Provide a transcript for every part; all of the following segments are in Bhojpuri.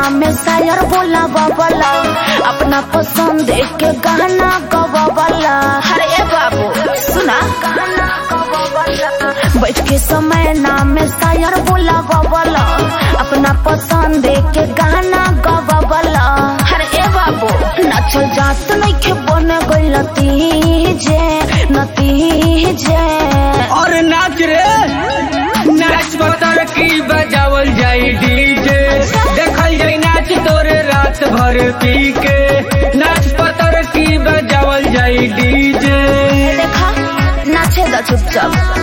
नाम शायर बोला बाबला, अपना पसंद के गाना गवाला। अरे बाबू सुना बैठ के समय नाम शायर बोला बाबला, अपना पसंद के गाना गवाला। अरे बाबू नाचल जात नहीं के बन गई नतीजे और नाच रे नाच पतर की बजावल जाई डीजे, देखल जाई नाच तोरे रात भर पी के। नाच पतर की बजावल जाई डीजे, देखा नाचे दा चुपचाप।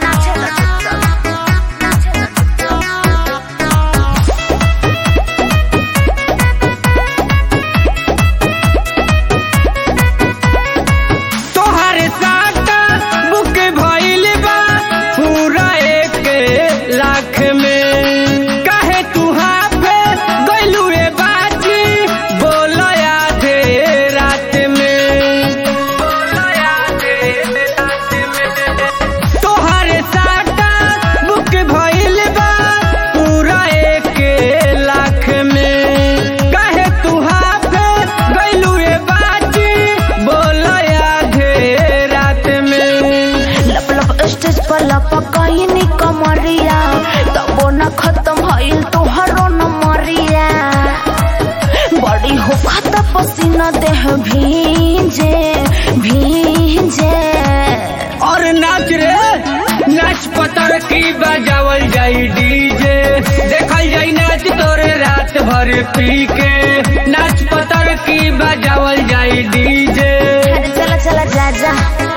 पकईनी कमरिया तबो न खत्म भइल तोहरो नमरिया, बड़ी होखत पसीना देह भींजे। और नाच रे नाच पतर की बजावल जाई डीजे, देखल जाई नाच तोरे रात भर पी के। नाच पतर की बजावल जाई डीजे, चला चला जा जा।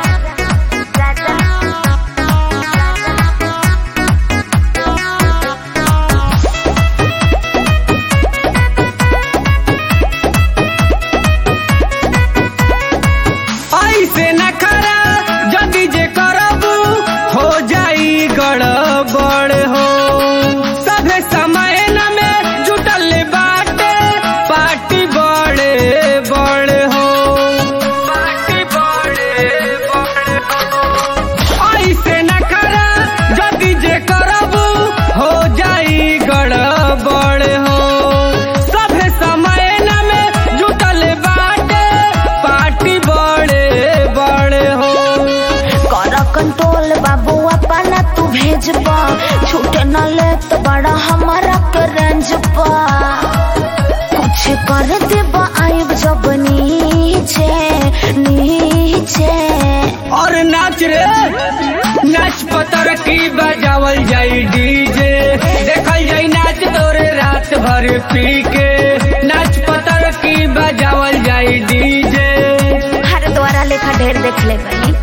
कंट्रोल बाबू अपना तू भेज पा, छूटे न ले तो बड़ा हमारा के रेंज पा। कुछ कर दे आइब जब नीचे। और नाच रे नाच पतर की बजावल जाई डीजे, देखल जाई नाच तोरे रात भर पी के। नाच पतर की बजावल जाई डीजे, हर द्वारा लेखा ढेर देख ले गई।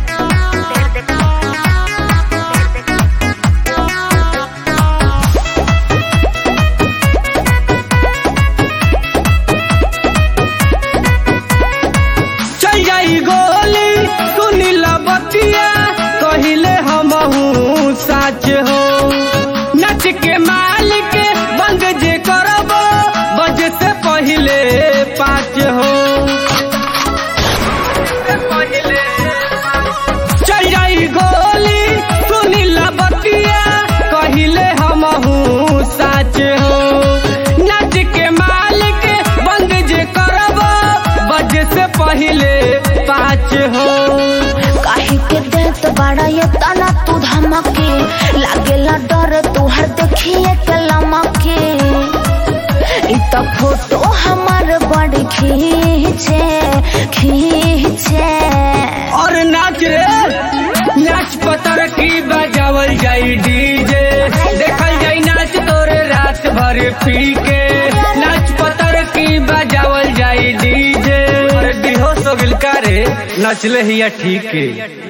साच हो नच के मालिक बंद जे करबो बजे से पहले 5 हो। चल जाई गोली सुनी लबतिया कहिले हमहू साच हो। नच के मालिक बंद जे करबो बजे से पहले 5 हो। काहे के देत बड़ा ये तना तू धमके, लागेला डर तुहर देखिए के लमके। इतना फोटो हमार बड़ी खींचे। और नाच रे नाच पतर की बजावल जाई डीजे, देखल जाई नाच तोरे रात भर पी के। नाच पतर की बजावल जाई डीजे, और बेहोश हो गिल का रे नचले हिया ठीक है।